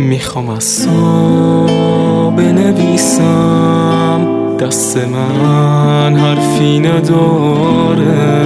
میخوام از تو بنویسم، دست من حرفی نداره،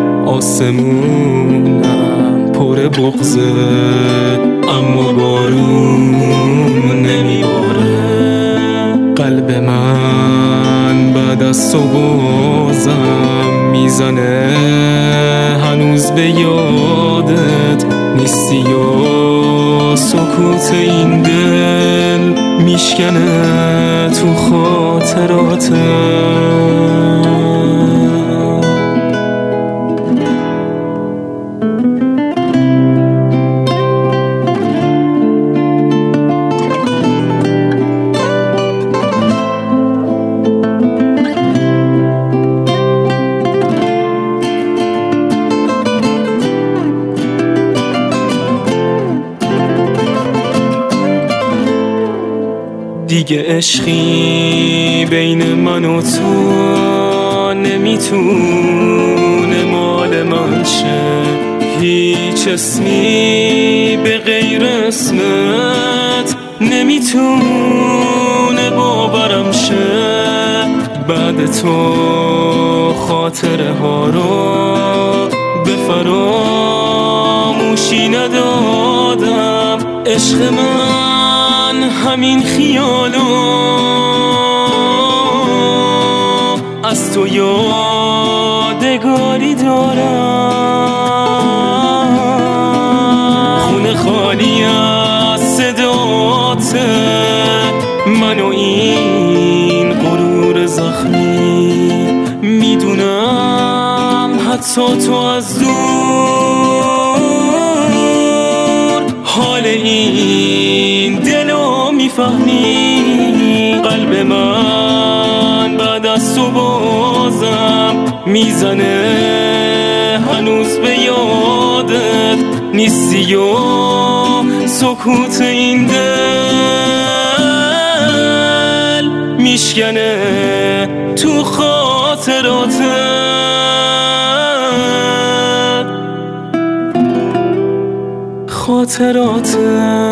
آسمونم پر بغضه اما بارون نمیباره. قلب من بعد از تو بازم میزنه، هنوز به یادت نیستی و سکوت این دل میشکنه تو خاطراتت. دیگه عشقی بین من و تو نمیتونه مال من شه، هیچ اسمی به غیر اسمت نمیتونه باورم شه. بعد تو خاطره ها رو به فراموشی ندادم، عشق من همین خیالو از تو یادگاری دارم. خونه خالی از صداته، من و این غرور زخمی، میدونم حتی تو از دور حال این دلو میفهمی. قلب من بعد از تو بازم میزنه، هنوز به یادت نیستی و سکوت این دل میشکنه تو خاطراتت.